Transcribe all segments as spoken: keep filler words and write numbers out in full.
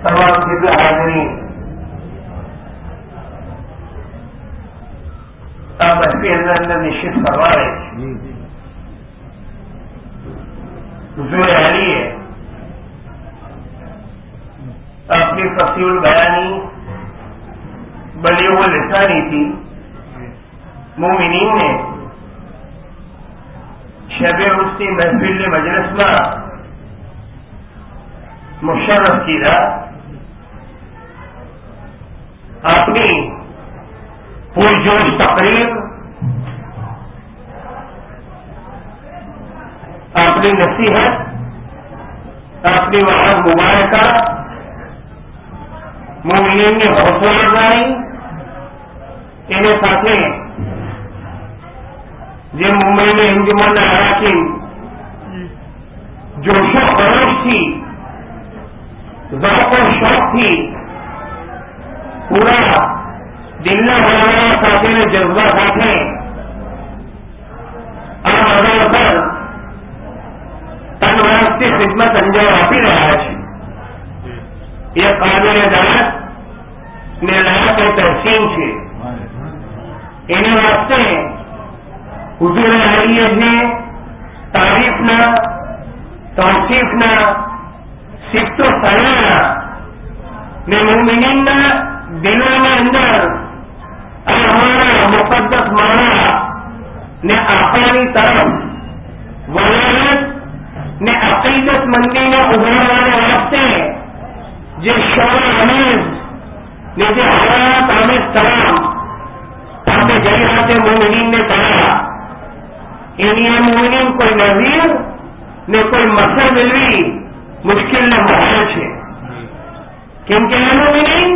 تمام فکر حاضرین، آپ اپنے اندر اندر نشچت فرما رہے تھے حضور علی ہے اپنی فصیح البیانی بلیغ اللسانی تھی. مومنین نے شب رستی محفل مجلس میں مشرف کیدا اپنی پرجوش تقریر، اپنی نصیحت، اپنی وعظ مبارکہ مومنین نے حوصلہ افزائی انہیں ساتھے جن ممبئی میں انجمن اراکین جوش و خروش تھی، ذوق و شوق تھی، پورا دل نہ بنانا ساتھ میں جذبہ ساتھ اور ادا کر تن واسطے خدمت انجام آپ ہی رہا ہے. یہ قابل عدالت نے لیا کے تحسین سے انہیں واسطے حضور علی نے تعریف نہ توصیف نہ صفت و سنا نے مومنین نہ دلوں میں اندر ہمارا مقدس مانا نے آخری طرف ولایت نے عقیدت مندی نے ابھرنے واسطے جو شور امیز نے جو حیات آمیز سلام تاکہ جریات مومنین نے کہا انہیں مومنین کوئی نظیر نے کوئی مسئلہ ملوی مشکل نہ محال ہے کیونکہ مومنین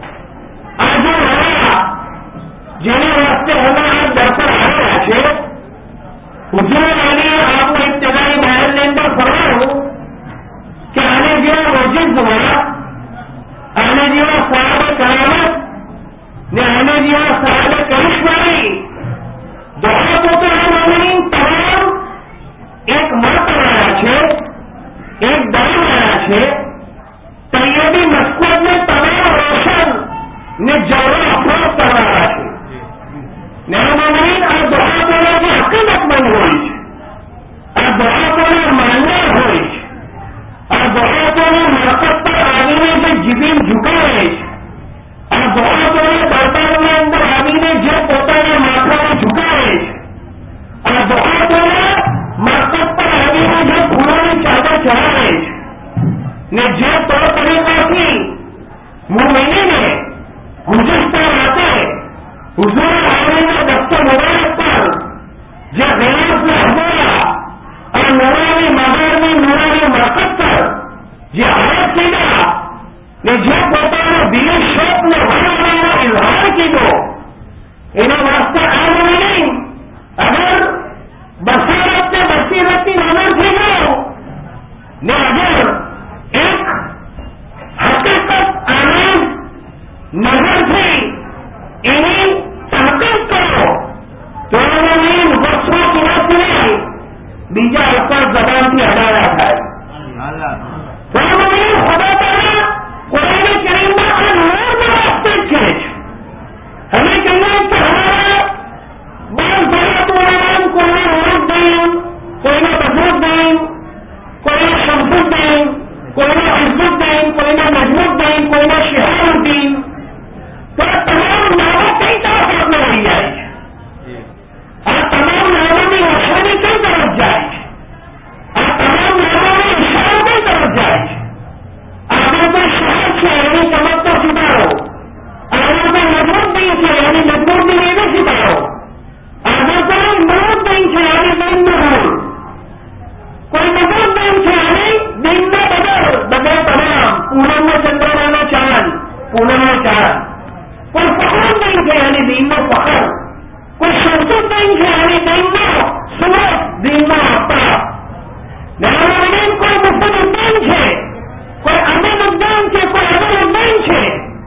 آج ہوا جنہیں واسطے ہمارا در پر آ رہا ہے. حضور علی آپ کو ابتدائی بیان لیندر فرما ہوں کہ آنے جو مسجد ہوا آنے جو صاحب کرامت نے آنے جو صاحب کرشمائی دعا کو تو مومنین تمام ایک مرد آیا ہے، ایک دم آیا ہے. طیبی مسکوت میں تمام روشن نے جوڑا افروز کر رہا ہے. مومنین اور دعا بولنے کی حقیقت مند ہوئی اور دعا بولنے ماننا ہوئی اور دعا بولنے مرکز پر آدمی سے جبین جھکائے اور دعا بولنے برتن میں اندر آدمی جو پوتا نے ماتھا میں جھکائے اور دعا بولنے مرکز پر آدمی جو پھولوں میں چادر چڑھائے نے جو طور طریقہ کی مومنین نے گزشتہ راتیں حضور علی نے دفتر مبارک پر جو غیاس میں ہمارا اور نورانی مغار میں نورانی مرکز پر یہ آیت کی گا نے جو پوتا نے دلی شوق میں بڑا اظہار کی دو انہیں واسطے آئے نہیں اگر بصیرت سے بصیرت کی نظر تھی گو نے اگر ایک حقیقت آمیز نظر تھی انہیں تحقیق کرو تو مومنین وصفوں کی بات نہیں بیجا اوپر زبان کی عدالت ہے. تو مومنین خدا تعالیٰ قرآن کریم میں اور نور میں واسطے کھینچ ہمیں کہنا کہ ہمارا بعض بڑا مومنین کوئی عورت دین، کوئی نہ بزرگ دین، کوئی نہ شمس الدین، کوئی نہ عز الدین، کوئی نہ نجم الدین، کوئی نہ شہاب الدین، تو تمام ناموں کئی طرف میں رہ جائے اور تمام ناموں میں روشنی کئی طرف جائے اور تمام ناموں میں اشارہ کئی طرف جائے. اگر کوئی شہر سے یعنی چمکتا ستارو، اگر کوئی نجم دین سے یعنی نجم دین میں ستارو، اگر کوئی نور دین سے یعنی دین میں نور، کوئی نجم دین سے یعنی دین میں بدر بدر تمام پورم میں چندرما میں چاند، پورم میں چاند، کوئی فخر دین سے یعنی دین میں فخر، کوئی شمس دین سے یعنی دین میں سورج، دین میں آفتاب. مومنین کوئی مفید الدین سے، کوئی امین الدین سے، کوئی امین الدین سے،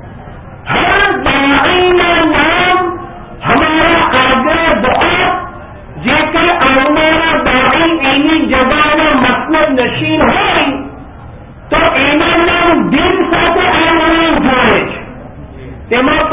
ہر داعی میں نام ہمارا آگے دعا جے کہ ہمارا داعی اینی جگہ میں مسند نشین ہوئی تو ایمان نام دین ساتھ تمام